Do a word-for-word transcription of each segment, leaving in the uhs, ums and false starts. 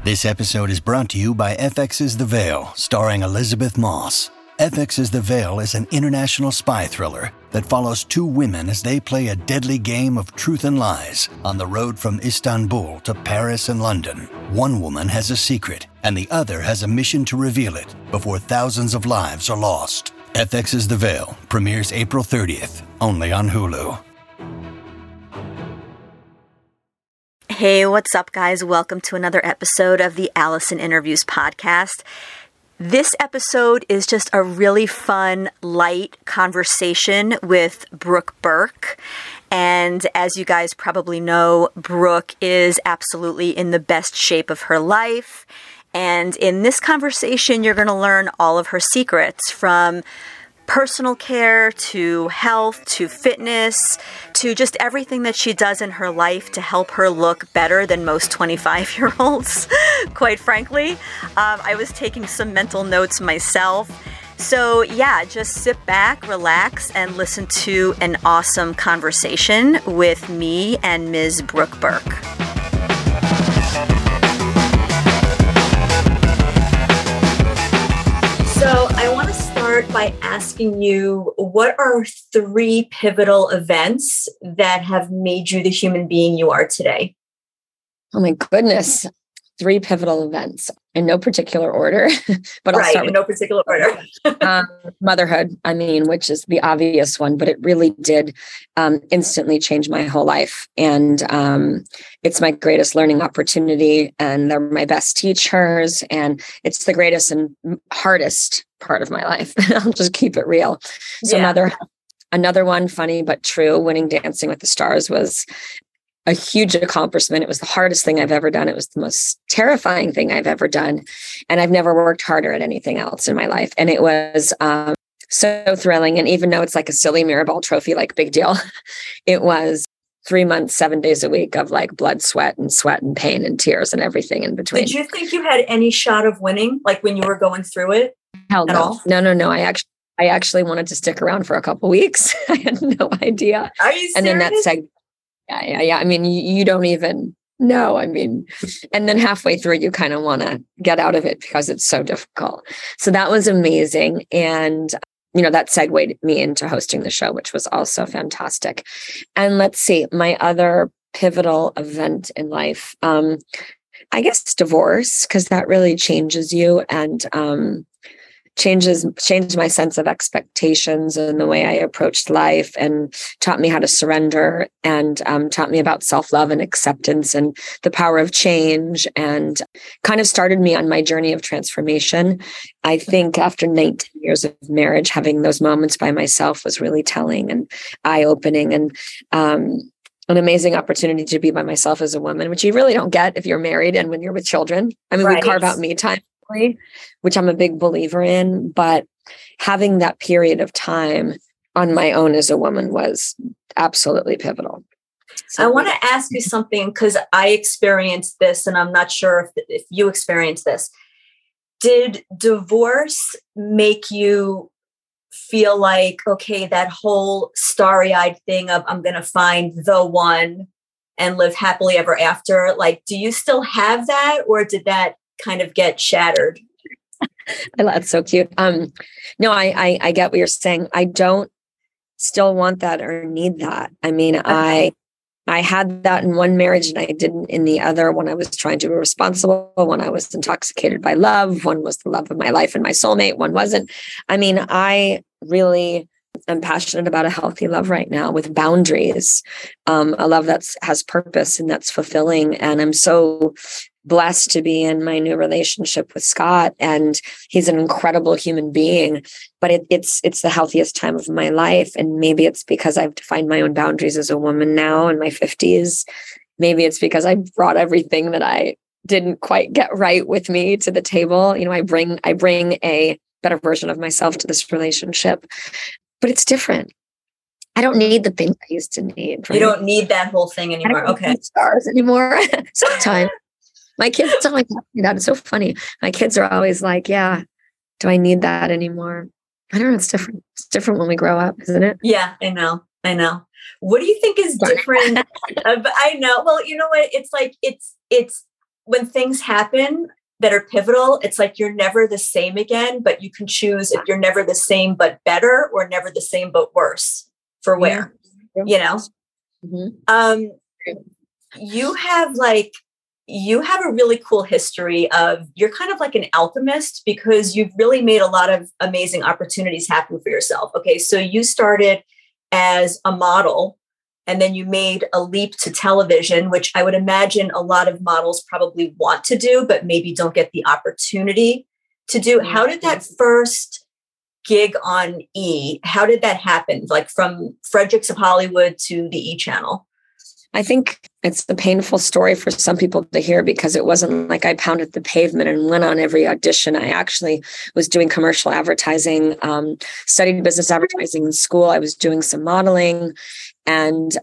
This episode is brought to you by F X's The Veil, starring Elizabeth Moss. F X's The Veil is an international spy thriller that follows two women as they play a deadly game of truth and lies on the road from Istanbul to Paris and London. One woman has a secret, and the other has a mission to reveal it before thousands of lives are lost. F X's The Veil premieres April thirtieth, only on Hulu. Hey, what's up, guys? Welcome to another episode of the Allison Interviews podcast. This episode is just a really fun, light conversation with Brooke Burke. And as you guys probably know, Brooke is absolutely in the best shape of her life. And in this conversation, you're going to learn all of her secrets, from personal care to health to fitness to just everything that she does in her life to help her look better than most twenty-five-year-olds, quite frankly. Um, I was taking some mental notes myself. So yeah, just sit back, relax, and listen to an awesome conversation with me and Miz Brooke Burke. So I want to start by asking you, what are three pivotal events that have made you the human being you are today? Oh my goodness. Three pivotal events in no particular order, but I'll right, start in with no particular order. um, motherhood. I mean, which is the obvious one, but it really did um, instantly change my whole life. And um, it's my greatest learning opportunity, and they're my best teachers. And it's the greatest and hardest part of my life. I'll just keep it real. So yeah. motherhood. Another one, funny but true, winning Dancing with the Stars was a huge accomplishment. It was the hardest thing I've ever done. It was the most terrifying thing I've ever done. And I've never worked harder at anything else in my life. And it was um, so thrilling. And even though it's like a silly Mirabelle trophy, like big deal, it was three months, seven days a week of like blood, sweat and sweat and pain and tears and everything in between. Did you think you had any shot of winning, like when you were going through it? Hell at no. all? No, no, no. I actually, I actually wanted to stick around for a couple weeks. I had no idea. Are you serious? And then that seg- Yeah, yeah, yeah. I mean, you, you don't even know. I mean, and then halfway through, you kind of want to get out of it because it's so difficult. So that was amazing. And, you know, that segued me into hosting the show, which was also fantastic. And let's see, my other pivotal event in life, um, I guess divorce, because that really changes you and um changes changed my sense of expectations and the way I approached life, and taught me how to surrender, and um, taught me about self-love and acceptance and the power of change, and kind of started me on my journey of transformation. I think after nineteen years of marriage, having those moments by myself was really telling and eye-opening, and um, an amazing opportunity to be by myself as a woman, which you really don't get if you're married and when you're with children. I mean, Right. we carve out me time, which I'm a big believer in, but having that period of time on my own as a woman was absolutely pivotal. I want to ask you something, because I experienced this, and I'm not sure if, if you experienced this. Did divorce make you feel like, okay, that whole starry-eyed thing of I'm going to find the one and live happily ever after? Like, do you still have that, or did that kind of get shattered? That's so cute. Um, no, I, I I get what you're saying. I don't still want that or need that. I mean, Okay. I I had that in one marriage and I didn't in the other. When I was trying to be responsible, when I was intoxicated by love, one was the love of my life and my soulmate, one wasn't. I mean, I really am passionate about a healthy love right now with boundaries, um, a love that has purpose and that's fulfilling. And I'm so blessed to be in my new relationship with Scott, and he's an incredible human being, but it, it's it's the healthiest time of my life. And maybe it's because I've defined my own boundaries as a woman now in my fifties. Maybe it's because I brought everything that I didn't quite get right with me to the table. You know, I bring I bring a better version of myself to this relationship, but it's different. I don't need the things I used to need. Right? You don't need that whole thing anymore. I don't Okay. need stars anymore. Sometimes. My kids don't like that. It's so funny. My kids are always like, yeah, do I need that anymore? I don't know. It's different. It's different when we grow up, isn't it? Yeah, I know. I know. What do you think is different? uh, but I know. Well, you know what? It's like, it's, it's when things happen that are pivotal, it's like you're never the same again, but you can choose if you're never the same but better, or never the same but worse for where, yeah. you know? Mm-hmm. Um, you have like, you have a really cool history of, you're kind of like an alchemist, because you've really made a lot of amazing opportunities happen for yourself. Okay. So you started as a model, and then you made a leap to television, which I would imagine a lot of models probably want to do, but maybe don't get the opportunity to do. How did that first gig on E, how did that happen? Like from Fredericks of Hollywood to the E channel? I think it's a painful story for some people to hear, because it wasn't like I pounded the pavement and went on every audition. I actually was doing commercial advertising, um, studied business advertising in school. I was doing some modeling, and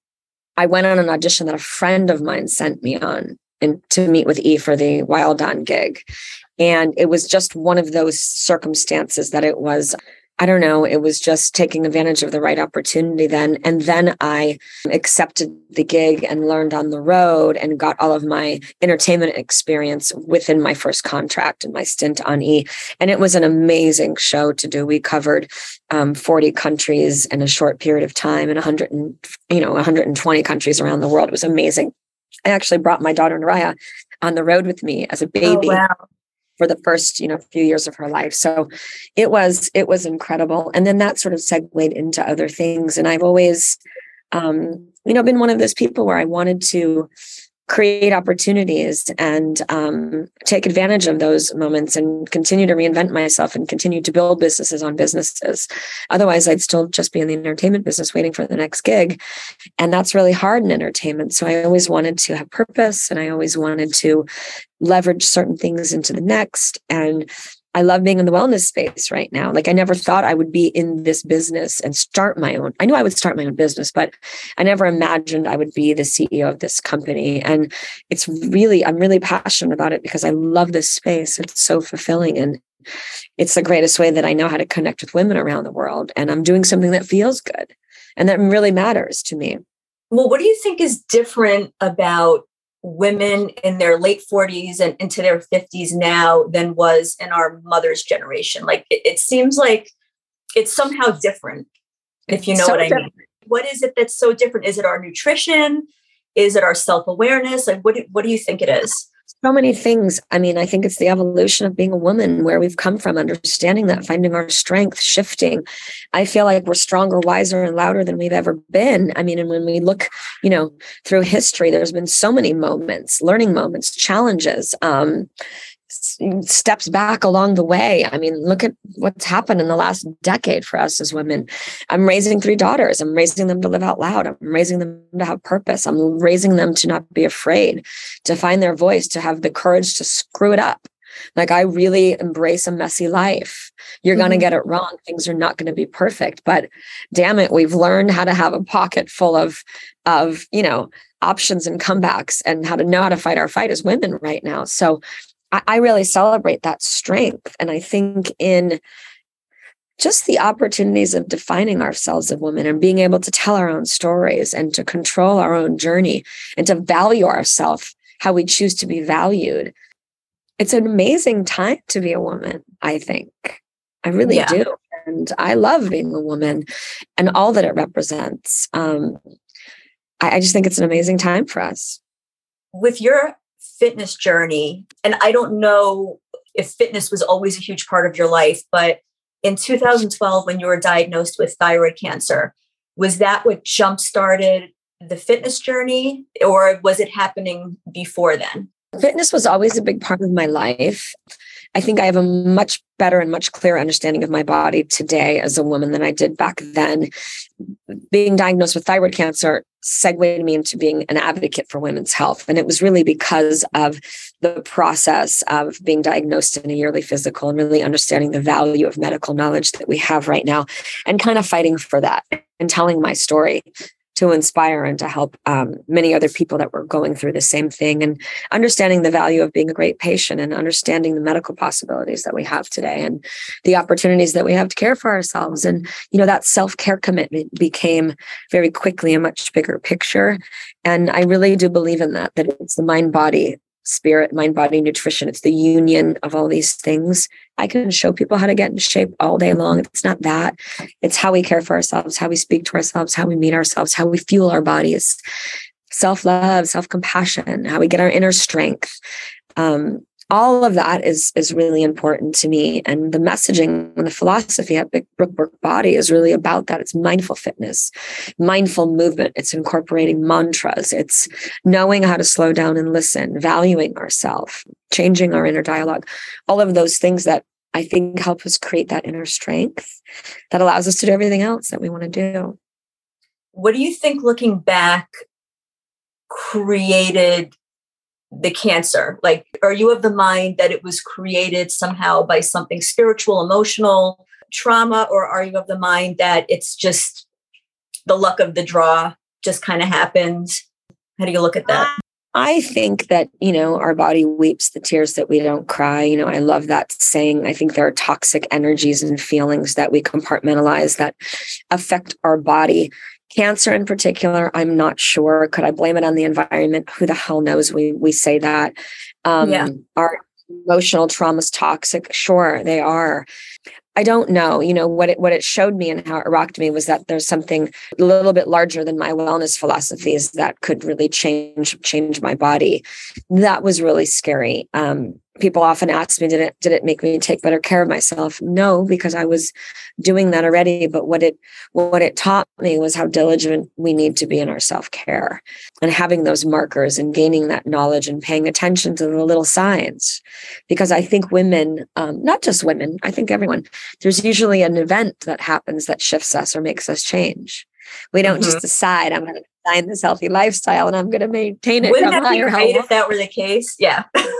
I went on an audition that a friend of mine sent me on, and to meet with E for the Wild On gig. And it was just one of those circumstances that it was, I don't know, it was just taking advantage of the right opportunity then. And then I accepted the gig and learned on the road and got all of my entertainment experience within my first contract and my stint on E. And it was an amazing show to do. We covered um, forty countries in a short period of time, and one hundred, and, you know, one hundred twenty countries around the world. It was amazing. I actually brought my daughter Naraya on the road with me as a baby. Oh, wow. For the first, you know, few years of her life. So it was, it was incredible. And then that sort of segued into other things. And I've always, um, you know, been one of those people where I wanted to create opportunities and um, take advantage of those moments and continue to reinvent myself and continue to build businesses on businesses. Otherwise, I'd still just be in the entertainment business waiting for the next gig. And that's really hard in entertainment. So I always wanted to have purpose, and I always wanted to leverage certain things into the next. And I love being in the wellness space right now. Like, I never thought I would be in this business and start my own. I knew I would start my own business, but I never imagined I would be the C E O of this company. And it's really, I'm really passionate about it because I love this space. It's so fulfilling. And it's the greatest way that I know how to connect with women around the world. And I'm doing something that feels good and that really matters to me. Well, what do you think is different about women in their late forties and into their fifties now than was in our mother's generation? Like, it, it seems like it's somehow different, if you know so what I different. mean. What is it that's so different? Is it our nutrition? Is it our self-awareness? Like, what do, what do you think it is? So many things. I mean, I think it's the evolution of being a woman, where we've come from, understanding that, finding our strength, shifting. I feel like we're stronger, wiser, and louder than we've ever been. I mean, and when we look, you know, through history, there's been so many moments, learning moments, challenges, um, steps back along the way. I mean, look at what's happened in the last decade for us as women. I'm raising three daughters. I'm raising them to live out loud. I'm raising them to have purpose. I'm raising them to not be afraid, to find their voice, to have the courage to screw it up. Like, I really embrace a messy life. You're mm-hmm. going to get it wrong. Things are not going to be perfect, but damn it, we've learned how to have a pocket full of, of, you know, options and comebacks, and how to know how to fight our fight as women right now. So I really celebrate that strength. And I think in just the opportunities of defining ourselves as women and being able to tell our own stories and to control our own journey and to value ourselves how we choose to be valued. It's an amazing time to be a woman, I think. I really yeah. do. And I love being a woman and all that it represents. Um, I, I just think it's an amazing time for us. With your fitness journey, and I don't know if fitness was always a huge part of your life, but in two thousand twelve, when you were diagnosed with thyroid cancer, was that what jump-started the fitness journey, or was it happening before then? Fitness was always a big part of my life. I think I have a much better and much clearer understanding of my body today as a woman than I did back then. Being diagnosed with thyroid cancer segued me into being an advocate for women's health. And it was really because of the process of being diagnosed in a yearly physical and really understanding the value of medical knowledge that we have right now, and kind of fighting for that and telling my story to inspire and to help um, many other people that were going through the same thing, and understanding the value of being a great patient and understanding the medical possibilities that we have today and the opportunities that we have to care for ourselves. And, you know, that self-care commitment became very quickly a much bigger picture. And I really do believe in that, that it's the mind-body spirit, mind, body, nutrition. It's the union of all these things. I can show people how to get in shape all day long. It's not that. It's how we care for ourselves, how we speak to ourselves, how we meet ourselves, how we fuel our bodies, self-love, self-compassion, how we get our inner strength. Um, all of that is, is really important to me. And the messaging and the philosophy at Big Brook Work Body is really about that. It's mindful fitness, mindful movement. It's incorporating mantras. It's knowing how to slow down and listen, valuing ourselves, changing our inner dialogue, all of those things that I think help us create that inner strength that allows us to do everything else that we want to do. What do you think, looking back, created the cancer? Like, are you of the mind that it was created somehow by something spiritual, emotional, trauma, or are you of the mind that it's just the luck of the draw, just kind of happened? How do you look at that? I think that, you know, our body weeps the tears that we don't cry. You know, I love that saying. I think there are toxic energies and feelings that we compartmentalize that affect our body. Cancer in particular, I'm not sure. Could I blame it on the environment? Who the hell knows? We we say that. Um, yeah. Are emotional traumas toxic? Sure, they are. I don't know. You know, what it what it showed me and how it rocked me was that there's something a little bit larger than my wellness philosophies that could really change change my body. That was really scary. Um, people often ask me, did it did it make me take better care of myself? No, because I was doing that already. But what it what it taught me was how diligent we need to be in our self-care and having those markers and gaining that knowledge and paying attention to the little signs. Because I think women, um, not just women, I think everyone, there's usually an event that happens that shifts us or makes us change. We don't mm-hmm. just decide, I'm going to design this healthy lifestyle and I'm going to maintain it. Wouldn't that be great if that were the case? Yeah.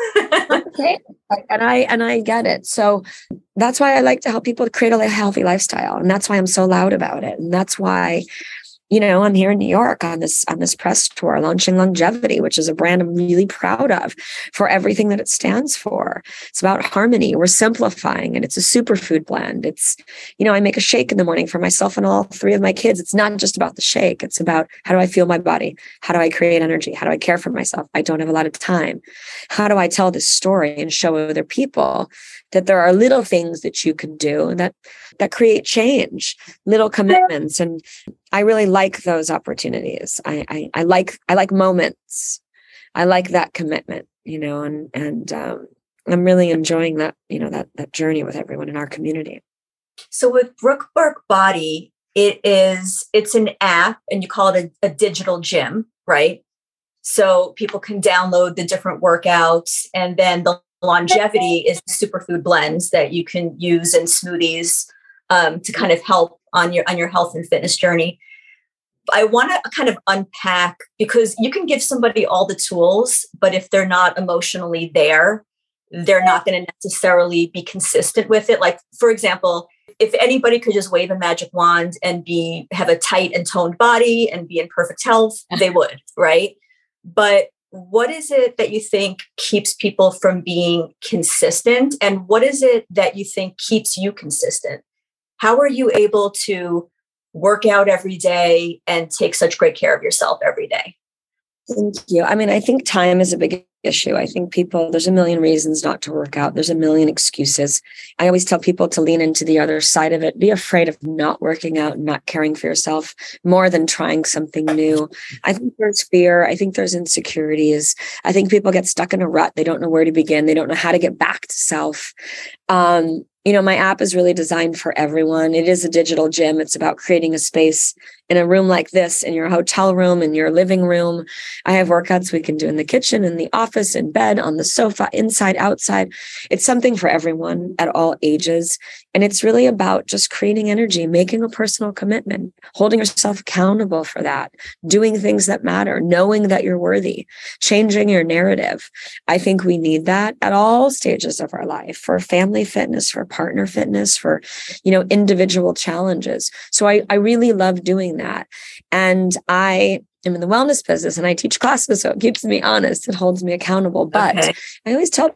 Okay. And I and I get it. So that's why I like to help people to create a healthy lifestyle. And that's why I'm so loud about it. And that's why, you know, I'm here in New York on this on this press tour launching Longevity, which is a brand I'm really proud of for everything that it stands for. It's about harmony. We're simplifying, and it's a superfood blend. It's, you know, I make a shake in the morning for myself and all three of my kids. It's not just about the shake. It's about, how do I feel my body? How do I create energy? How do I care for myself? I don't have a lot of time. How do I tell this story and show other people that there are little things that you can do that that create change, little commitments. And I really like those opportunities. I, I, I like I like moments. I like that commitment, you know, and and um, I'm really enjoying that, you know, that that journey with everyone in our community. So with Brook Work Body, it is it's an app, and you call it a, a digital gym, right? So people can download the different workouts, and then the Longevity is superfood blends that you can use in smoothies um, to kind of help on your on your health and fitness journey. I want to kind of unpack, because you can give somebody all the tools, but if they're not emotionally there, they're not going to necessarily be consistent with it. Like, for example, if anybody could just wave a magic wand and be have a tight and toned body and be in perfect health, they would, right? But what is it that you think keeps people from being consistent? And what is it that you think keeps you consistent? How are you able to work out every day and take such great care of yourself every day? Thank you. I mean, I think time is a big issue. I think people, there's a million reasons not to work out. There's a million excuses. I always tell people to lean into the other side of it. Be afraid of not working out and not caring for yourself more than trying something new. I think there's fear. I think there's insecurities. I think people get stuck in a rut. They don't know where to begin. They don't know how to get back to self. Um, You know, my app is really designed for everyone. It is a digital gym. It's about creating a space in a room like this, in your hotel room, in your living room. I have workouts we can do in the kitchen, in the office, in bed, on the sofa, inside, outside. It's something for everyone at all ages. And it's really about just creating energy, making a personal commitment, holding yourself accountable for that, doing things that matter, knowing that you're worthy, changing your narrative. I think we need that at all stages of our life, for family fitness, for partner fitness, for, you know, individual challenges. So I, I really love doing that. And I am in the wellness business and I teach classes, so it keeps me honest. It holds me accountable. But okay. I always tell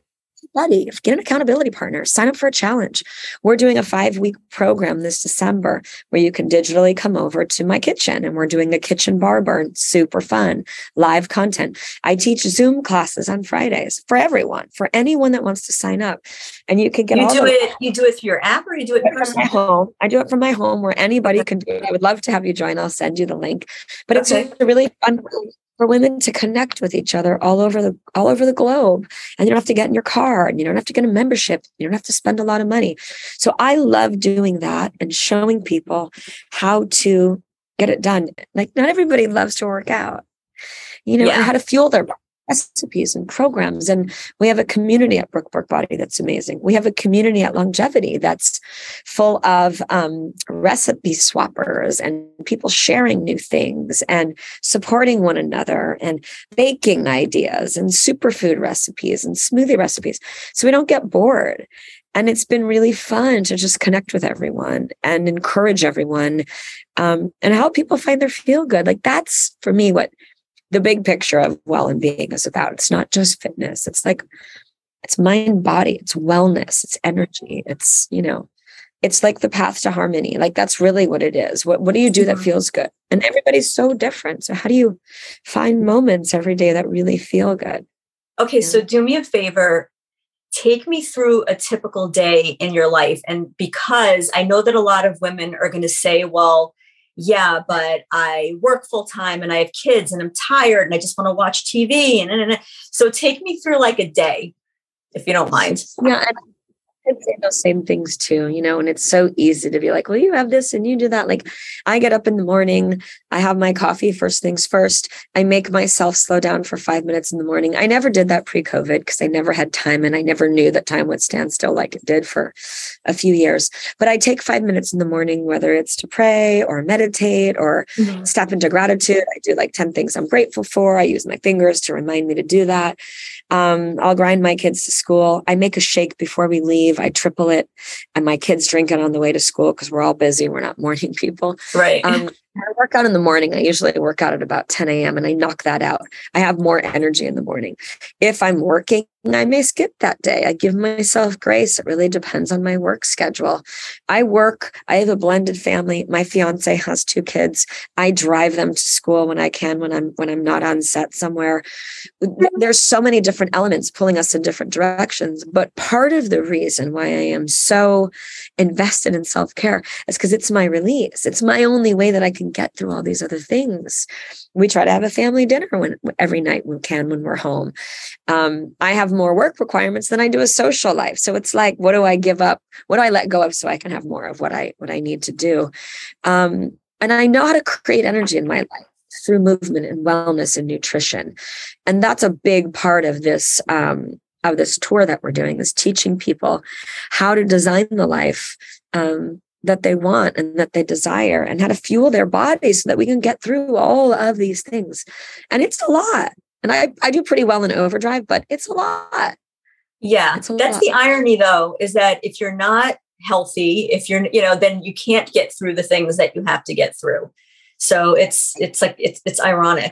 buddy, get an accountability partner, sign up for a challenge. We're doing a five week program this December where you can digitally come over to my kitchen, and we're doing a kitchen bar burn, super fun, live content. I teach Zoom classes on Fridays for everyone, for anyone that wants to sign up. And you can get you all do the- it, you do it through your app, or you do it in person? From my home. I do it from my home where anybody can do it. I would love to have you join. I'll send you the link. But Okay. it's a really fun way for women to connect with each other all over the all over the globe. And you don't have to get in your car, and you don't have to get a membership. You don't have to spend a lot of money. So I love doing that and showing people how to get it done. Like, not everybody loves to work out, you know, Yeah. and how to fuel their recipes and programs. And we have a community at Brooke Burke Body that's amazing. We have a community at Longevity that's full of um, recipe swappers and people sharing new things and supporting one another and baking ideas and superfood recipes and smoothie recipes. So we don't get bored. And it's been really fun to just connect with everyone and encourage everyone um, and help people find their feel good. Like, that's for me what the big picture of well and being is about. It's not just fitness. It's like, it's mind, body, it's wellness, it's energy. It's, you know, it's like the path to harmony. Like, that's really what it is. What, what do you do that feels good? And everybody's so different. So how do you find moments every day that really feel good? Okay. Yeah. So do me a favor, take me through a typical day in your life. And because I know that a lot of women are going to say, well, yeah, but I work full time and I have kids and I'm tired and I just want to watch T V. And, and, and so take me through like a day, if you don't mind. Yeah. And I'd say those same things too, you know, and it's so easy to be like, well, you have this and you do that. Like, I get up in the morning, I have my coffee first things first. I make myself slow down for five minutes in the morning. I never did that pre-COVID because I never had time, and I never knew that time would stand still like it did for a few years. But I take five minutes in the morning, whether it's to pray or meditate or mm-hmm. step into gratitude. I do like ten things I'm grateful for. I use my fingers to remind me to do that. Um, I'll grind my kids to school. I make a shake before we leave. I triple it, and my kids drink it on the way to school because we're all busy. We're not morning people. Right. Um, I work out in the morning. I usually work out at about ten a.m. and I knock that out. I have more energy in the morning. If I'm working, I may skip that day. I give myself grace. It really depends on my work schedule. I work, I have a blended family. My fiance has two kids. I drive them to school when I can, when I'm when I'm not on set somewhere. There's so many different elements pulling us in different directions. But part of the reason why I am so invested in self-care is because it's my release. It's my only way that I can get through all these other things. We try to have a family dinner when every night we can when we're home. Um, I have more work requirements than I do a social life. So it's like, what do I give up? What do I let go of so I can have more of what I what I need to do? Um, and I know how to create energy in my life through movement and wellness and nutrition. And that's a big part of this um, of this tour that we're doing, is teaching people how to design the life um, that they want and that they desire, and how to fuel their bodies so that we can get through all of these things. And it's a lot. And I, I do pretty well in overdrive, but it's a lot. Yeah. It's a That's lot. The irony, though, is that if you're not healthy, if you're, you know, then you can't get through the things that you have to get through. So it's, it's like, it's, it's ironic.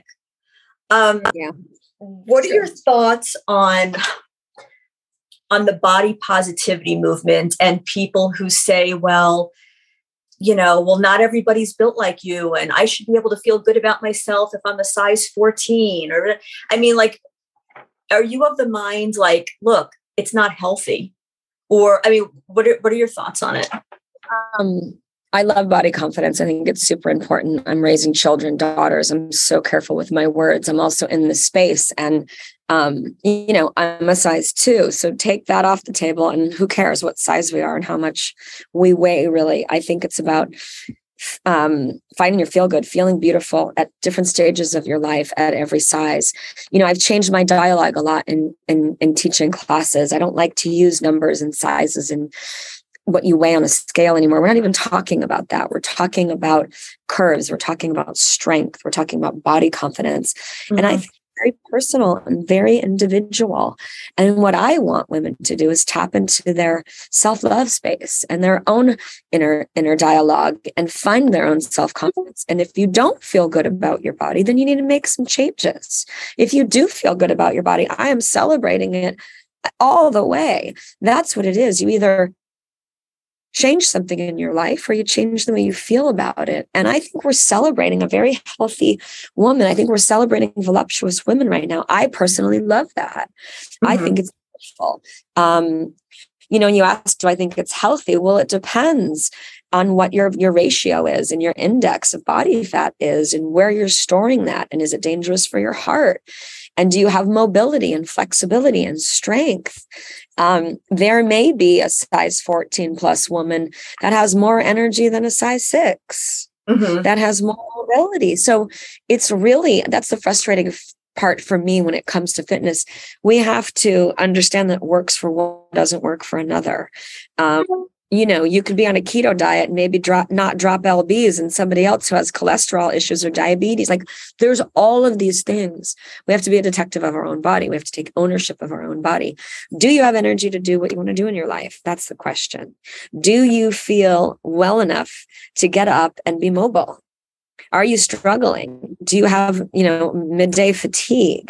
Um, yeah. What are your thoughts on, on the body positivity movement and people who say, well, you know, well, not everybody's built like you, and I should be able to feel good about myself if I'm a size fourteen, or, I mean, like, are you of the mind, like, look, it's not healthy? Or, I mean, what are, what are your thoughts on it? Um, I love body confidence. I think it's super important. I'm raising children, daughters. I'm so careful with my words. I'm also in this space, and Um, you know, I'm a size two, so take that off the table, and who cares what size we are and how much we weigh, really. I think it's about um, finding your feel good, feeling beautiful at different stages of your life at every size. You know, I've changed my dialogue a lot in, in, in teaching classes. I don't like to use numbers and sizes and what you weigh on a scale anymore. We're not even talking about that. We're talking about curves. We're talking about strength. We're talking about body confidence. Mm-hmm. And I think very personal and very individual. And what I want women to do is tap into their self-love space and their own inner inner dialogue and find their own self-confidence. And if you don't feel good about your body, then you need to make some changes. If you do feel good about your body, I am celebrating it all the way. That's what it is. You either change something in your life or you change the way you feel about it. And I think we're celebrating a very healthy woman. I think we're celebrating voluptuous women right now. I personally love that. Mm-hmm. I think it's beautiful. Um, you know, and you asked, do I think it's healthy? Well, it depends on what your, your ratio is and your index of body fat is and where you're storing that. And is it dangerous for your heart? And do you have mobility and flexibility and strength? Um, there may be a size fourteen plus woman that has more energy than a size six, mm-hmm. that has more mobility. So it's really, that's the frustrating part for me when it comes to fitness. We have to understand that works for one doesn't work for another. Um, you know, you could be on a keto diet and maybe drop, not drop L Bs, and somebody else who has cholesterol issues or diabetes. Like there's all of these things. We have to be a detective of our own body. We have to take ownership of our own body. Do you have energy to do what you want to do in your life? That's the question. Do you feel well enough to get up and be mobile? Are you struggling? Do you have, you know, midday fatigue?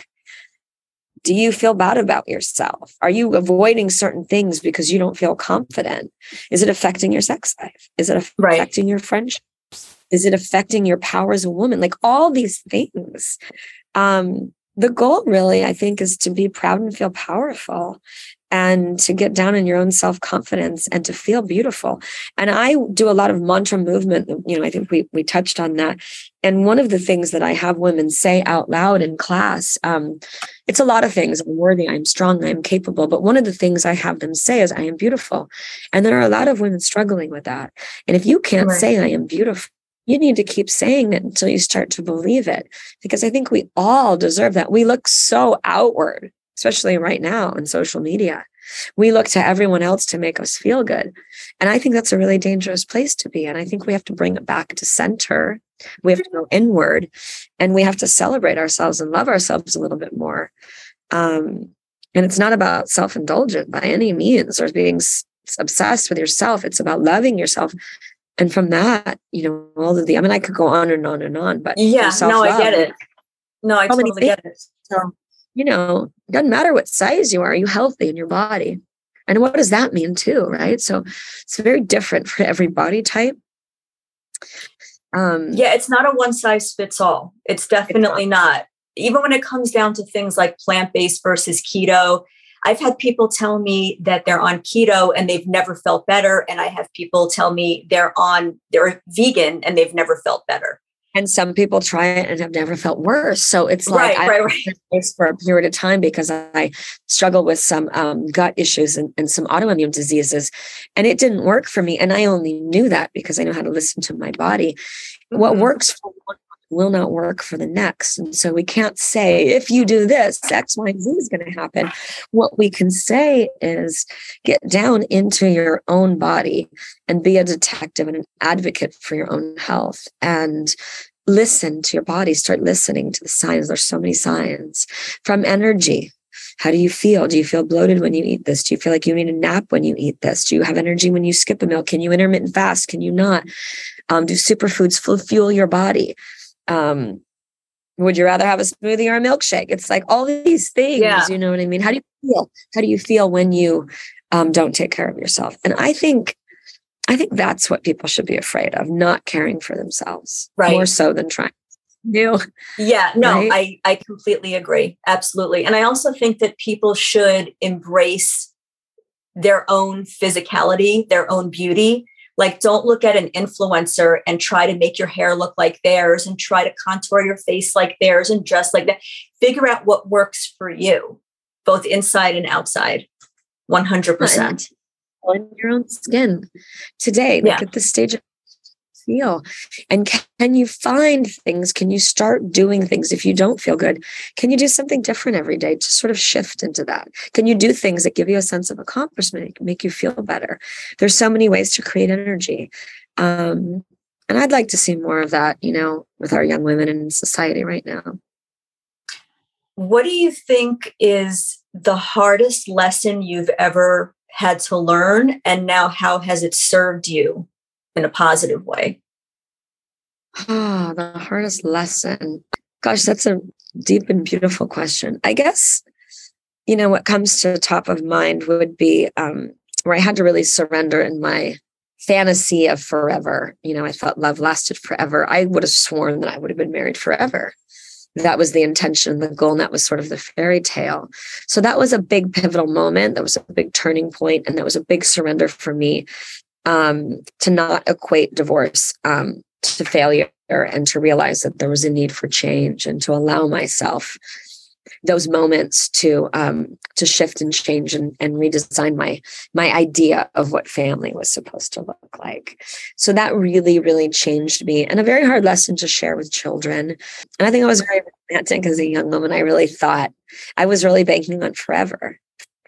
Do you feel bad about yourself? Are you avoiding certain things because you don't feel confident? Is it affecting your sex life? Is it affecting right. your friendship? Is it affecting your power as a woman? Like all these things. Um, the goal really, I think, is to be proud and feel powerful and to get down in your own self-confidence and to feel beautiful. And I do a lot of mantra movement. You know, I think we we touched on that. And one of the things that I have women say out loud in class, um, it's a lot of things. I'm worthy, I'm strong, I'm capable. But one of the things I have them say is I am beautiful. And there are a lot of women struggling with that. And if you can't right. say I am beautiful, you need to keep saying it until you start to believe it. Because I think we all deserve that. We look so outward, especially right now on social media. We look to everyone else to make us feel good. And I think that's a really dangerous place to be. And I think we have to bring it back to center. We have to go inward and we have to celebrate ourselves and love ourselves a little bit more. Um, and it's not about self-indulgent by any means or being s- obsessed with yourself. It's about loving yourself. And from that, you know, all of the, I mean, I could go on and on and on, but yeah, no, I get it. No, I totally get it. So, you know, it doesn't matter what size you are, are you healthy in your body? And what does that mean too, right? So it's very different for every body type. Um, yeah, it's not a one size fits all. It's definitely it's not. not. Even when it comes down to things like plant-based versus keto, I've had people tell me that they're on keto and they've never felt better. And I have people tell me they're on, they're vegan and they've never felt better. And some people try it and have never felt worse. So it's like right, I right, right. this for a period of time because I struggled with some um, gut issues and, and some autoimmune diseases, and it didn't work for me. And I only knew that because I know how to listen to my body. Mm-hmm. What works for one will not work for the next. And so we can't say, if you do this, X, Y, and Z is going to happen. What we can say is get down into your own body and be a detective and an advocate for your own health and listen to your body. Start listening to the signs. There's so many signs from energy. How do you feel? Do you feel bloated when you eat this? Do you feel like you need a nap when you eat this? Do you have energy when you skip a meal? Can you intermittent fast? Can you not? Um, do superfoods fuel your body? Um, would you rather have a smoothie or a milkshake? It's like all these things, yeah. You know what I mean? How do you feel? How do you feel when you um, don't take care of yourself? And I think, I think that's what people should be afraid of, not caring for themselves, right? More so than trying to do. Yeah, no, right? I, I completely agree. Absolutely. And I also think that people should embrace their own physicality, their own beauty. Like, don't look at an influencer and try to make your hair look like theirs and try to contour your face like theirs and dress like that. Figure out what works for you, both inside and outside. one hundred percent. On your own skin today. Look yeah. at the stage of feel. And can, can you find things? Can you start doing things if you don't feel good? Can you do something different every day to sort of shift into that? Can you do things that give you a sense of accomplishment, make you feel better? There's so many ways to create energy. Um, and I'd like to see more of that, you know, with our young women in society right now. What do you think is the hardest lesson you've ever had to learn? And now how has it served you in a positive way? Ah, oh, the hardest lesson. Gosh, that's a deep and beautiful question. I guess you know, what comes to the top of mind would be um, where I had to really surrender in my fantasy of forever. You know, I thought love lasted forever. I would have sworn that I would have been married forever. That was the intention, the goal, and that was sort of the fairy tale. So that was a big pivotal moment. That was a big turning point, and that was a big surrender for me um, to not equate divorce um, to failure, and to realize that there was a need for change, and to allow myself those moments to um, to shift and change and, and redesign my my idea of what family was supposed to look like. So that really, really changed me, and a very hard lesson to share with children. And I think I was very romantic as a young woman. I really thought I was really banking on forever.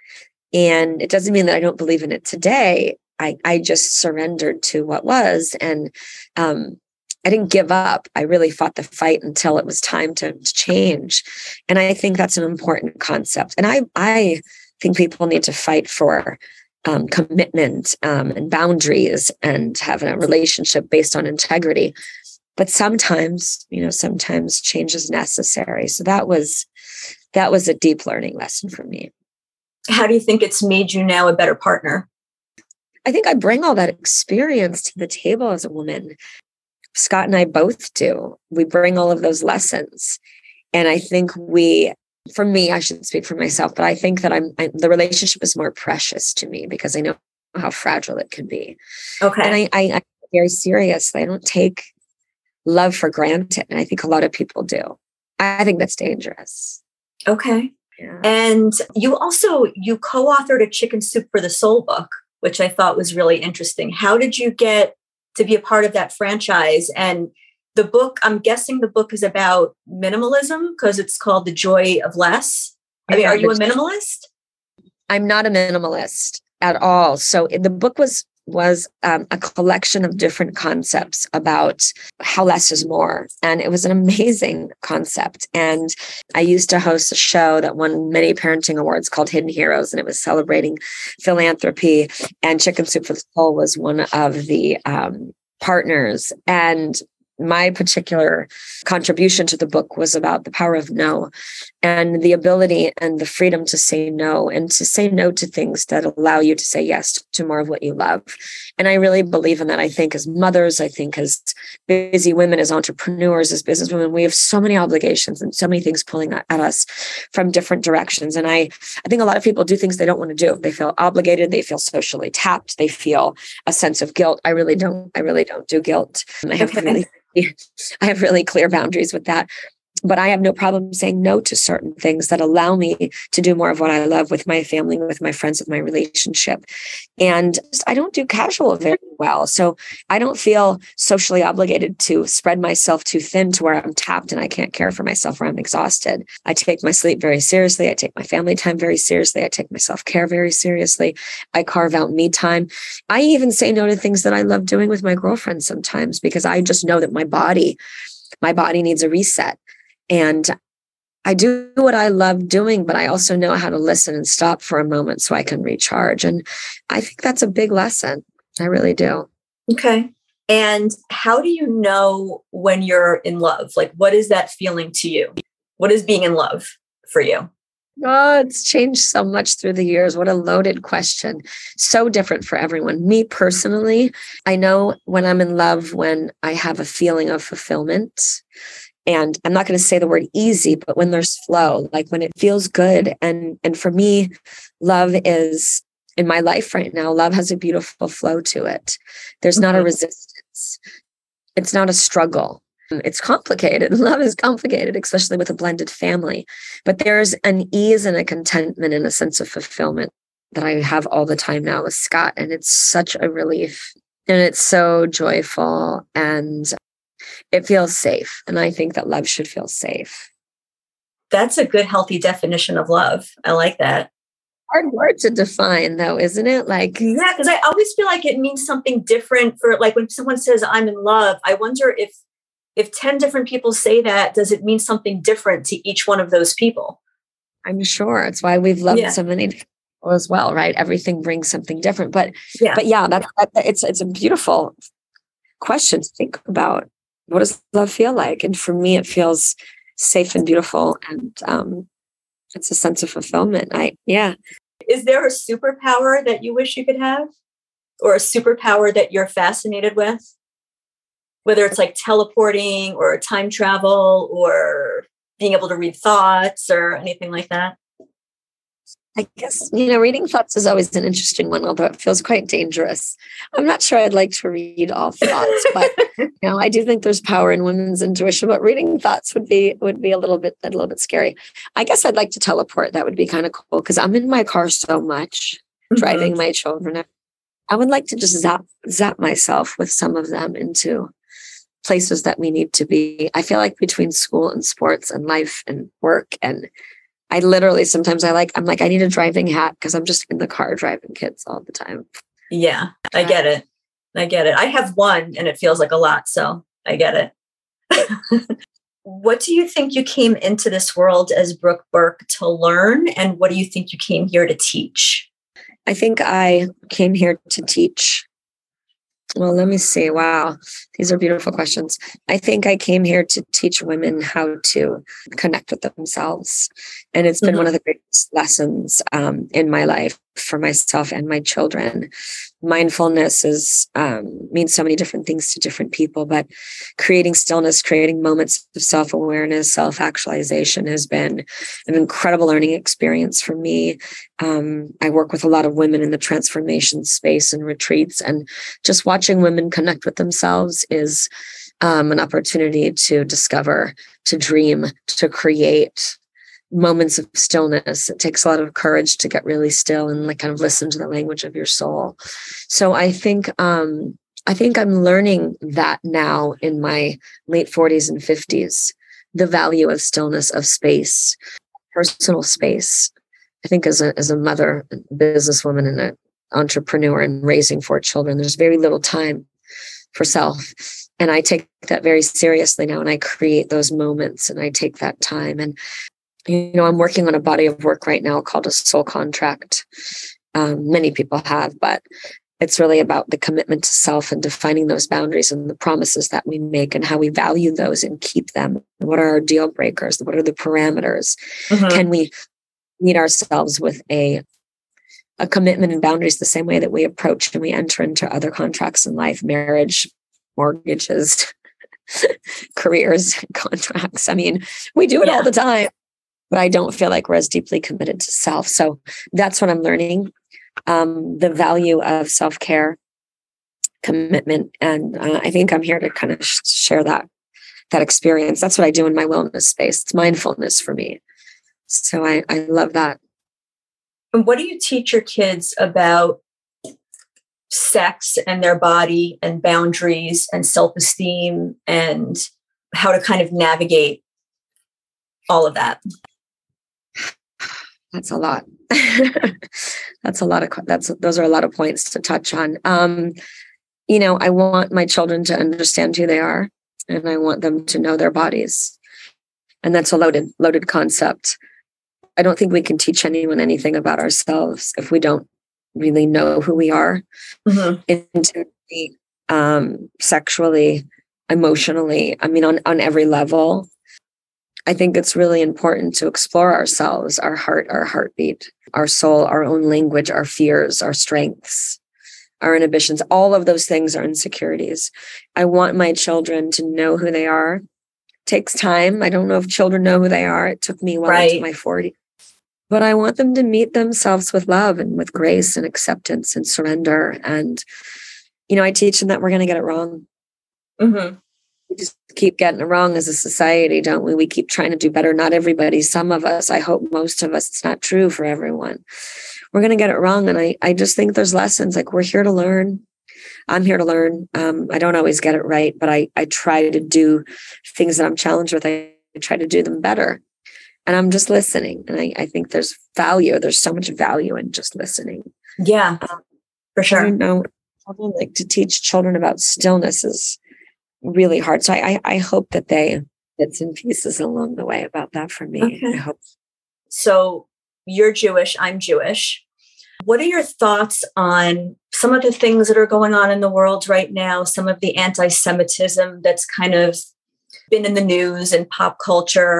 And it doesn't mean that I don't believe in it today. I, I just surrendered to what was, and um, I didn't give up. I really fought the fight until it was time to, to change. And I think that's an important concept. And I, I think people need to fight for um, commitment um, and boundaries and have a relationship based on integrity. But sometimes, you know, sometimes change is necessary. So that was, that was a deep learning lesson for me. How do you think it's made you now a better partner? I think I bring all that experience to the table as a woman. Scott and I both do. We bring all of those lessons. And I think we, for me, I should speak for myself, but I think that I'm, I, the relationship is more precious to me because I know how fragile it can be. Okay. And I, I, I very seriously, I don't take love for granted. And I think a lot of people do. I think that's dangerous. Okay. Yeah. And you also, you co-authored a Chicken Soup for the Soul book, which I thought was really interesting. How did you get to be a part of that franchise? And the book, I'm guessing the book is about minimalism because it's called The Joy of Less. I mean, are you a minimalist? I'm not a minimalist at all. So the book was was um, a collection of different concepts about how less is more. And it was an amazing concept. And I used to host a show that won many parenting awards called Hidden Heroes, and it was celebrating philanthropy. And Chicken Soup for the Soul was one of the um, partners. And my particular contribution to the book was about the power of no, and the ability and the freedom to say no, and to say no to things that allow you to say yes to more of what you love. And I really believe in that. I think as mothers, I think as busy women, as entrepreneurs, as businesswomen, we have so many obligations and so many things pulling at us from different directions. And I, I think a lot of people do things they don't want to do. They feel obligated. They feel socially tapped. They feel a sense of guilt. I really don't. I really don't do guilt. I have Okay. really I have really clear boundaries with that. But I have no problem saying no to certain things that allow me to do more of what I love with my family, with my friends, with my relationship. And I don't do casual very well. So I don't feel socially obligated to spread myself too thin to where I'm tapped and I can't care for myself or I'm exhausted. I take my sleep very seriously. I take my family time very seriously. I take my self-care very seriously. I carve out me time. I even say no to things that I love doing with my girlfriends sometimes because I just know that my body, my body needs a reset. And I do what I love doing, but I also know how to listen and stop for a moment so I can recharge. And I think that's a big lesson. I really do. Okay. And how do you know when you're in love? Like, what is that feeling to you? What is being in love for you? Oh, it's changed so much through the years. What a loaded question. So different for everyone. Me personally, I know when I'm in love, when I have a feeling of fulfillment. And I'm not going to say the word easy, but when there's flow, like when it feels good. And, and for me, love is in my life right now, love has a beautiful flow to it. There's not a resistance. It's not a struggle. It's complicated. Love is complicated, especially with a blended family. But there's an ease and a contentment and a sense of fulfillment that I have all the time now with Scott. And it's such a relief. And it's so joyful. And it feels safe. And I think that love should feel safe. That's a good, healthy definition of love. I like that. Hard word to define, though, isn't it? Like, yeah, because I always feel like it means something different for, like, when someone says I'm in love, I wonder if if ten different people say that, does it mean something different to each one of those people? I'm sure. It's why we've loved Yeah. so many people as well, right? Everything brings something different. But Yeah. but yeah, that, that it's it's a beautiful question to think about. What does love feel like? And for me, it feels safe and beautiful and um, it's a sense of fulfillment. I, yeah. Is there a superpower that you wish you could have, or a superpower that you're fascinated with? Whether it's like teleporting or time travel or being able to read thoughts or anything like that? I guess, you know, reading thoughts is always an interesting one, although it feels quite dangerous. I'm not sure I'd like to read all thoughts, but you know, I do think there's power in women's intuition, but reading thoughts would be would be a little bit a little bit scary. I guess I'd like to teleport. That would be kind of cool because I'm in my car so much, mm-hmm. driving my children. I would like to just zap zap myself with some of them into places that we need to be. I feel like between school and sports and life and work, and I literally sometimes I like I'm like I need a driving hat because I'm just in the car driving kids all the time. Yeah, I get it. I get it. I have one and it feels like a lot, so I get it. What do you think you came into this world as Brooke Burke to learn, and what do you think you came here to teach? I think I came here to teach. Well, let me see. Wow. These are beautiful questions. I think I came here to teach women how to connect with themselves. And it's been mm-hmm. one of the greatest lessons um, in my life for myself and my children. Mindfulness is um, means so many different things to different people, but creating stillness, creating moments of self-awareness, self-actualization has been an incredible learning experience for me. Um, I work with a lot of women in the transformation space and retreats, and just watching women connect with themselves is um, an opportunity to discover, to dream, to create moments of stillness. It takes a lot of courage to get really still and like kind of listen to the language of your soul. So I think um, I think I'm learning that now in my late forties and fifties, the value of stillness, of space, personal space. I think as a as a mother, businesswoman, and an entrepreneur, and raising four children, there's very little time for self. And I take that very seriously now, and I create those moments, and I take that time. And you know, I'm working on a body of work right now called a soul contract. Um, many people have, but it's really about the commitment to self and defining those boundaries and the promises that we make and how we value those and keep them. What are our deal breakers? What are the parameters? Mm-hmm. Can we meet ourselves with a a commitment and boundaries the same way that we approach and we enter into other contracts in life, marriage, mortgages, careers, contracts? I mean, we do it yeah. all the time. But I don't feel like we're as deeply committed to self. So that's what I'm learning. Um, the value of self-care, commitment. And uh, I think I'm here to kind of sh- share that, that experience. That's what I do in my wellness space. It's mindfulness for me. So I, I love that. And what do you teach your kids about sex and their body and boundaries and self-esteem and how to kind of navigate all of that? That's a lot. that's a lot of, that's, those are a lot of points to touch on. Um, you know, I want my children to understand who they are, and I want them to know their bodies. And that's a loaded, loaded concept. I don't think we can teach anyone anything about ourselves if we don't really know who we are, mm-hmm. intimately, um, sexually, emotionally. I mean, on, on every level. I think it's really important to explore ourselves, our heart, our heartbeat, our soul, our own language, our fears, our strengths, our inhibitions. All of those things are insecurities. I want my children to know who they are. It takes time. I don't know if children know who they are. It took me well right. into my forties. But I want them to meet themselves with love and with grace and acceptance and surrender. And, you know, I teach them that we're going to get it wrong. Mm-hmm. We just keep getting it wrong as a society, don't we? We keep trying to do better. Not everybody, some of us, I hope most of us, it's not true for everyone. We're going to get it wrong. And I, I just think there's lessons, like we're here to learn. I'm here to learn. Um, I don't always get it right, but I, I try to do things that I'm challenged with. I, I try to do them better. And I'm just listening. And I, I think there's value. There's so much value in just listening. Yeah, um, for sure. I know, like to teach children about stillness is really hard. So I, I hope that they bits and pieces along the way about that for me. Okay. I hope. So you're Jewish, I'm Jewish. What are your thoughts on some of the things that are going on in the world right now? Some of the anti-Semitism that's kind of been in the news and pop culture.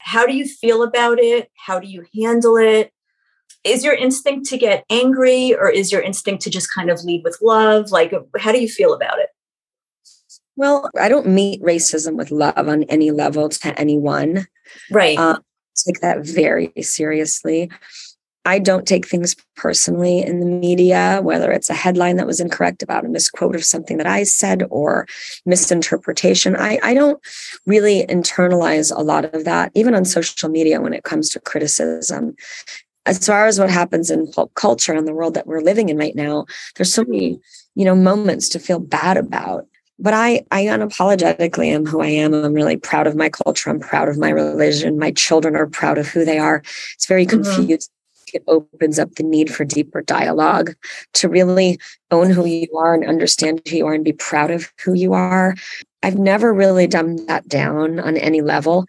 How do you feel about it? How do you handle it? Is your instinct to get angry, or is your instinct to just kind of lead with love? Like, how do you feel about it? Well, I don't meet racism with love on any level to anyone. Right. Um, take that very seriously. I don't take things personally in the media, whether it's a headline that was incorrect about a misquote of something that I said or misinterpretation. I, I don't really internalize a lot of that, even on social media when it comes to criticism. As far as what happens in pop culture and the world that we're living in right now, there's so many, you know, moments to feel bad about. But I, I unapologetically am who I am. I'm really proud of my culture. I'm proud of my religion. My children are proud of who they are. It's very confusing. Mm-hmm. It opens up the need for deeper dialogue to really own who you are and understand who you are and be proud of who you are. I've never really dumbed that down on any level.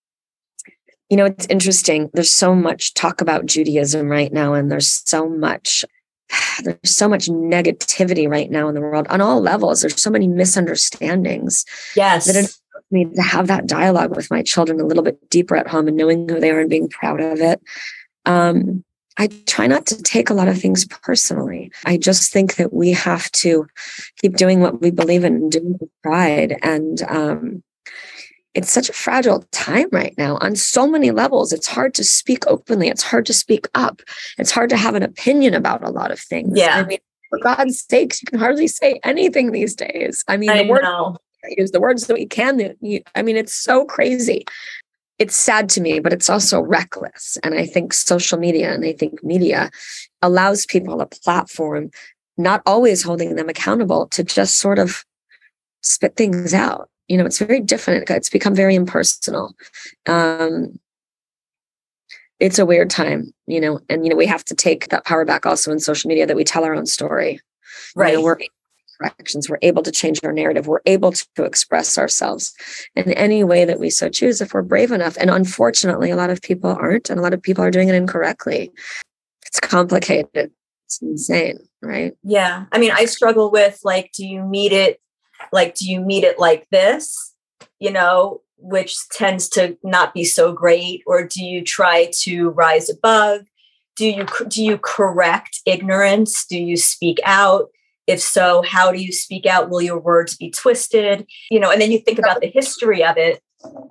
You know, it's interesting. There's so much talk about Judaism right now, and there's so much There's so much negativity right now in the world on all levels. There's so many misunderstandings. Yes. That it allows me to have that dialogue with my children a little bit deeper at home and knowing who they are and being proud of it. Um, I try not to take a lot of things personally. I just think that we have to keep doing what we believe in and doing with pride. And um, it's such a fragile time right now on so many levels. It's hard to speak openly. It's hard to speak up. It's hard to have an opinion about a lot of things. Yeah. I mean, for God's sakes, you can hardly say anything these days. I mean, I the word know. use the words that we can. You, I mean, it's so crazy. It's sad to me, but it's also reckless. And I think social media and I think media allows people a platform, not always holding them accountable, to just sort of spit things out. You know, it's very different. It's become very impersonal. Um, it's a weird time, you know, and, you know, we have to take that power back also in social media, that we tell our own story. Right. You know, we're corrections. We're able to change our narrative. We're able to, to express ourselves in any way that we so choose if we're brave enough. And unfortunately, a lot of people aren't, and a lot of people are doing it incorrectly. It's complicated. It's insane, right? Yeah. I mean, I struggle with, like, do you meet it Like, do you meet it like this, you know, which tends to not be so great? Or do you try to rise above? Do you, do you correct ignorance? Do you speak out? If so, how do you speak out? Will your words be twisted? You know, and then you think about the history of it.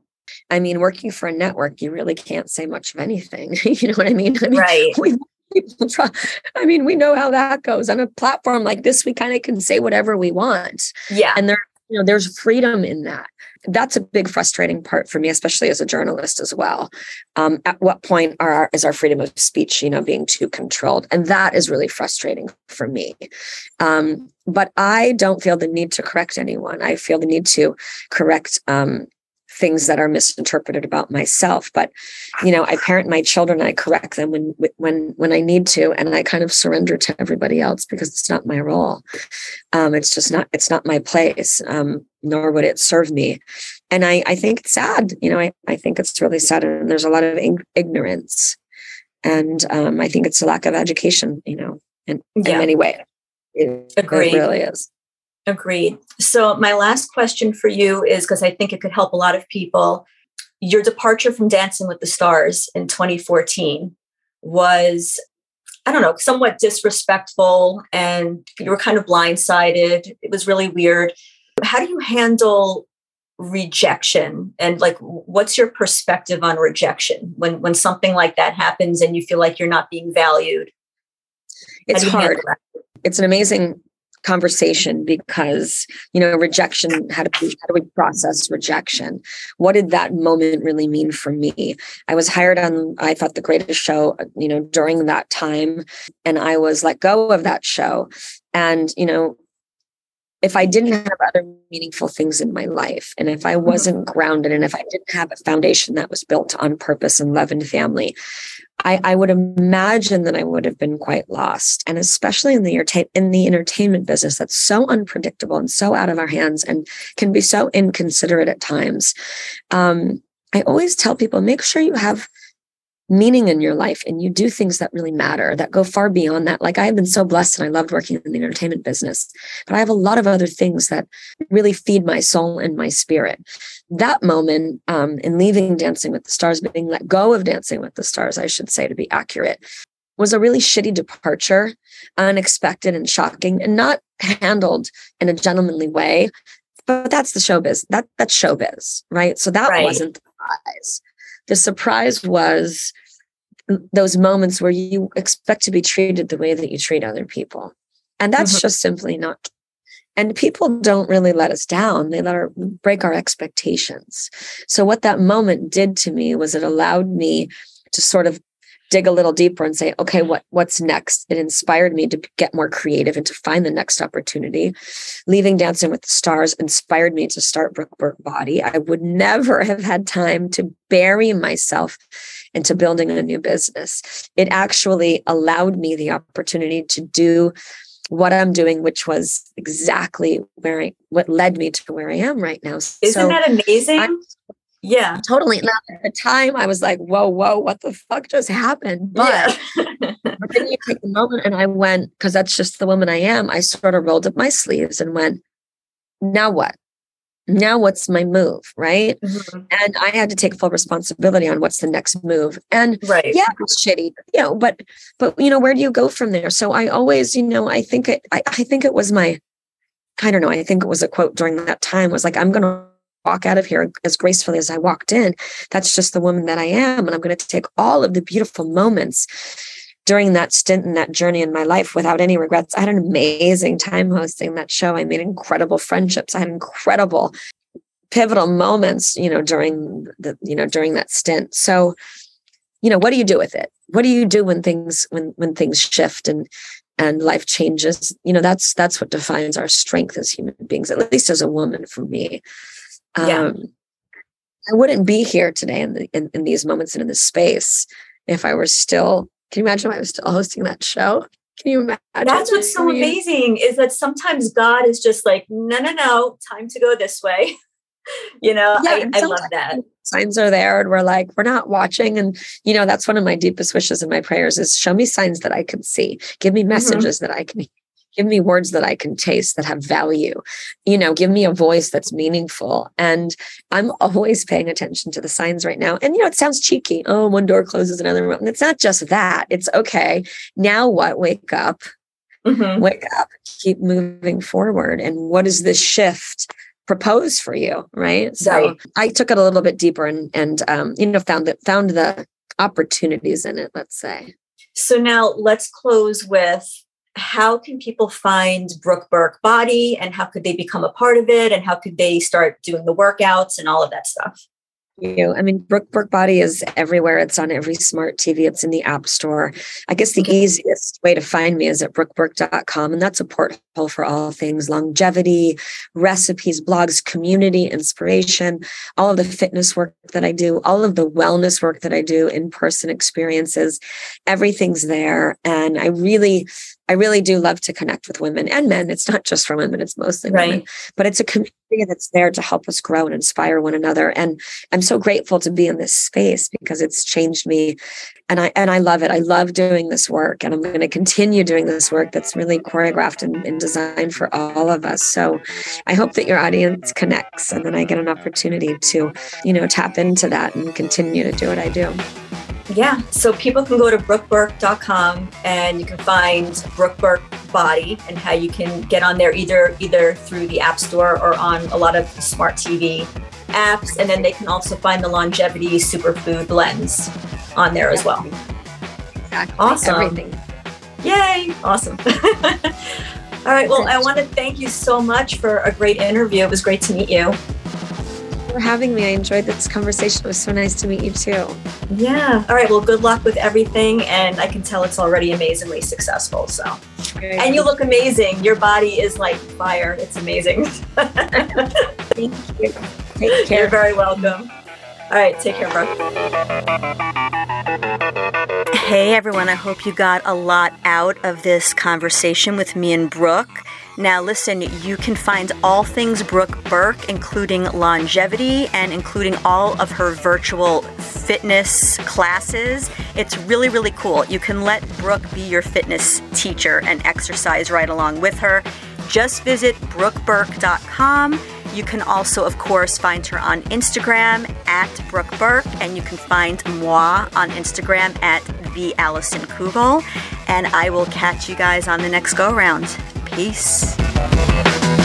I mean, working for a network, you really can't say much of anything. You know what I mean? I mean, right. we, people try, I mean, we know how that goes. On a platform like this, we kind of can say whatever we want. Yeah. And there, you know, there's freedom in that. That's a big frustrating part for me, especially as a journalist as well. Um, at what point are our, is our freedom of speech, you know, being too controlled? And that is really frustrating for me. Um, but I don't feel the need to correct anyone. I feel the need to correct um, things that are misinterpreted about myself. But, you know, I parent my children and I correct them when, when, when I need to, and I kind of surrender to everybody else because it's not my role. Um, it's just not, it's not my place, um, nor would it serve me. And I, I think it's sad, you know, I, I think it's really sad. And there's a lot of ig- ignorance. And um, I think it's a lack of education, you know, in, yeah. in many ways. It, Agreed. It really is. Agreed. So my last question for you is, because I think it could help a lot of people. Your departure from Dancing with the Stars in twenty fourteen was, I don't know, somewhat disrespectful, and you were kind of blindsided. It was really weird. How do you handle rejection? And, like, what's your perspective on rejection when, when something like that happens and you feel like you're not being valued? It's hard. It's an amazing conversation because, you know, rejection, how do we, how do we process rejection? What did that moment really mean for me? I was hired on, I thought, The Greatest Show, you know, during that time, and I was let go of that show. And, you know, if I didn't have other meaningful things in my life, and if I wasn't grounded, and if I didn't have a foundation that was built on purpose and love and family, I, I would imagine that I would have been quite lost. And especially in the in the entertainment business, that's so unpredictable and so out of our hands and can be so inconsiderate at times. Um, I always tell people, make sure you have meaning in your life and you do things that really matter, that go far beyond that. Like, I have been so blessed and I loved working in the entertainment business, but I have a lot of other things that really feed my soul and my spirit. That moment um, in leaving Dancing with the Stars, being let go of Dancing with the Stars, I should say, to be accurate, was a really shitty departure, unexpected and shocking, and not handled in a gentlemanly way. But that's the showbiz. That that's showbiz, right? So that Right. wasn't the surprise. The surprise was those moments where you expect to be treated the way that you treat other people. And that's Mm-hmm. just simply not. And people don't really let us down. They let our break our expectations. So what that moment did to me was it allowed me to sort of dig a little deeper and say, okay, what, what's next? It inspired me to get more creative and to find the next opportunity. Leaving Dancing with the Stars inspired me to start Brooke Burke Body. I would never have had time to bury myself into building a new business. It actually allowed me the opportunity to do what I'm doing, which was exactly where I, what led me to where I am right now. Isn't so that amazing? I, yeah. Totally. Now, at the time, I was like, whoa, whoa, what the fuck just happened? But, Yeah. but then you take the moment and I went, because that's just the woman I am. I sort of rolled up my sleeves and went, now what? Now what's my move? Right. Mm-hmm. And I had to take full responsibility on what's the next move. And Right. yeah, it was shitty, you know, but, but, you know, where do you go from there? So I always, you know, I think it, I, I think it was my, I don't know, I think it was a quote during that time was like, I'm going to walk out of here as gracefully as I walked in. That's just the woman that I am. And I'm going to take all of the beautiful moments during that stint and that journey in my life without any regrets. I had an amazing time hosting that show. I made incredible friendships. I had incredible pivotal moments, you know, during the, you know, during that stint. So, you know, what do you do with it? What do you do when things, when, when things shift and, and life changes? You know, that's, that's what defines our strength as human beings, at least as a woman for me. Yeah. Um, I wouldn't be here today in, the, in in these moments and in this space if I were still. Can you imagine if I was still hosting that show? Can you imagine? That's what's so amazing is that sometimes God is just like, no, no, no, time to go this way. You know, Yeah, I, I love that. Signs are there, and we're like, we're not watching. And you know, that's one of my deepest wishes and my prayers is show me signs that I can see. Give me messages mm-hmm. that I can hear. Give me words that I can taste that have value, you know, give me a voice that's meaningful. And I'm always paying attention to the signs right now. And, you know, it sounds cheeky. Oh, one door closes, another one. It's not just that. It's okay. Now what? Wake up, mm-hmm. wake up, keep moving forward. And what is this shift propose for you? Right. So right. I took it a little bit deeper and, and, um, you know, found that, found the opportunities in it, let's say. So now let's close with, how can people find Brooke Burke Body and how could they become a part of it? And how could they start doing the workouts and all of that stuff? You. I mean, Brooke Burke Body is everywhere. It's on every smart T V. It's in the App Store. I guess the okay. easiest way to find me is at brooke burke dot com. And that's a portal for all things longevity, recipes, blogs, community, inspiration, all of the fitness work that I do, all of the wellness work that I do, in-person experiences. Everything's there. And I really, I really do love to connect with women and men. It's not just for women. It's mostly right. women. But it's a community that's there to help us grow and inspire one another. And I'm so grateful to be in this space because it's changed me. And I and I love it. I love doing this work. And I'm going to continue doing this work that's really choreographed and, and designed for all of us. So I hope that your audience connects and then I get an opportunity to, you know, tap into that and continue to do what I do. Yeah. So people can go to brooke burke dot com and you can find Brooke Burke Body and how you can get on there either either through the App Store or on a lot of smart T V apps. And then they can also find the Longevity Superfood Blends on there as well. Exactly. Awesome. Everything. Yay. Awesome. All right. Well, I want to thank you so much for a great interview. It was great to meet you. For having me. I enjoyed this conversation. It was so nice to meet you too. Yeah. All right. Well, good luck with everything. And I can tell it's already amazingly successul. So, Great. And you look amazing. Your body is like fire. It's amazing. Thank you. Take care. You're very welcome. All right. Take care, bro. Hey, everyone. I hope you got a lot out of this conversation with me and Brooke. Now listen, you can find all things Brooke Burke, including longevity and including all of her virtual fitness classes. It's really, really cool. You can let Brooke be your fitness teacher and exercise right along with her. Just visit brooke burke dot com. You can also, of course, find her on Instagram at Brooke Burke, and you can find moi on Instagram at the Allison Kugel. And I will catch you guys on the next go-round. Peace.